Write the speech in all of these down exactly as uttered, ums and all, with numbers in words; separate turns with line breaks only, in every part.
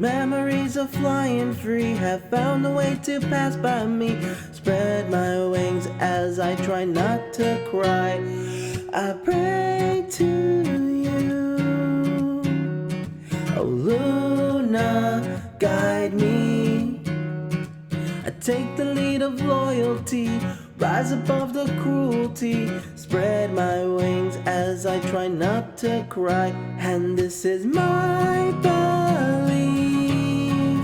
memories of flying free have found a way to pass by me. Spread my wings as I try not to cry. I pray to you, oh Luna, guide me. I take the lead of loyalty, rise above the cruelty. Spread my wings as I try not to cry. And this is my belief.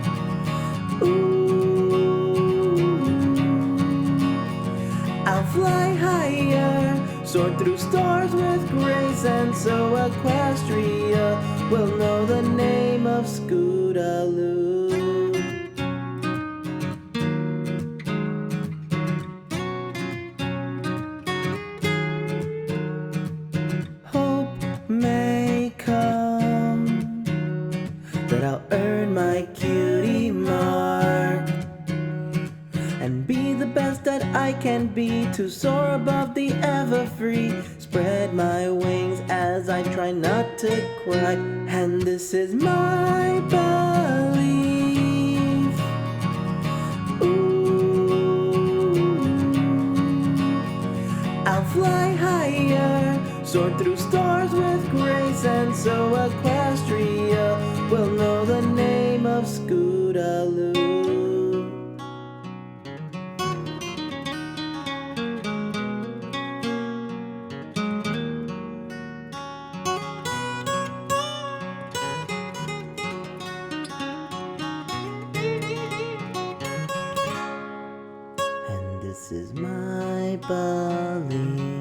Ooh, I'll fly higher, soar through stars with grace, and so Equestria will know the name of Scootaloo. May come that I'll earn my cutie mark and be the best that I can be, to soar above the ever-free. Spread my wings as I try not to cry. And this is my belief. Ooh, I'll fly higher, soar through stars with grace, and so Equestria will know the name of Scootaloo. And this is my belief.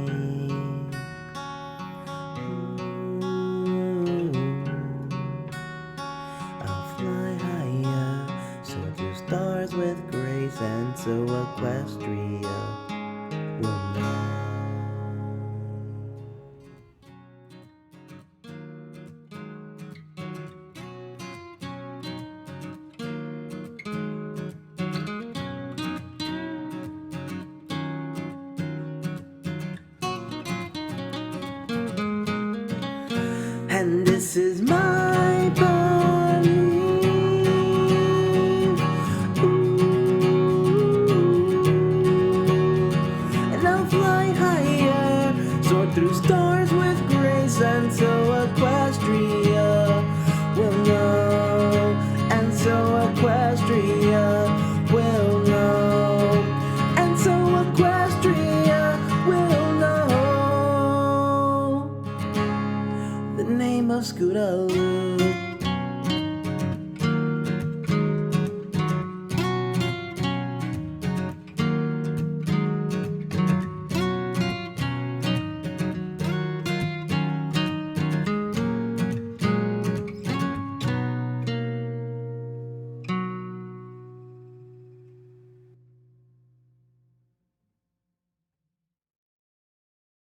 Stars with grace, and so Equestria will know. And this is my belief. Through stars with grace, and so Equestria will know, and so Equestria will know, and so Equestria will know the name of Scootaloo.